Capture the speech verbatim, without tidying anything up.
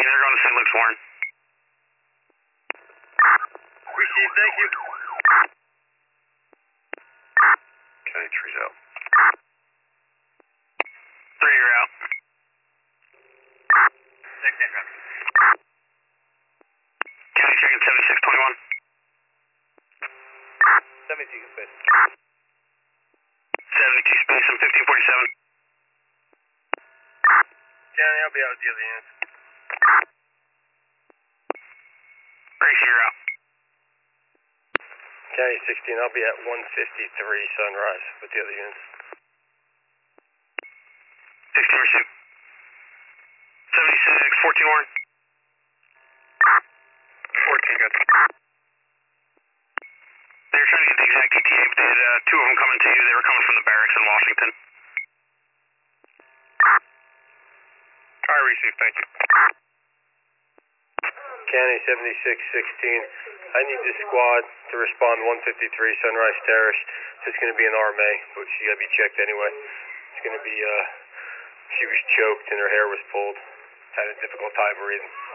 they're going to Saint Luke's Warren. Received, thank you. Okay, tree's out. Three, you're out. Six, ten, traffic. County checking seventy-six twenty-one. seventy-two, space. seventy-two space and fifteen forty-seven. County, I'll be out with the other units. Gracie, you're out. County sixteen, I'll be at one fifty-three Sunrise with the other units. sixteen received. seventy-six fourteen Warren. fourteen, good. They were trying to get the exact E T A, but they had uh, two of them coming to you. They were coming from the barracks in Washington. Alright, received, thank you. County seventy-six sixteen, I need this squad to respond one fifty-three Sunrise Terrace. It's going to be an R M A, but she got to be checked anyway. It's going to be, uh, she was choked and her hair was pulled. Had a difficult time breathing.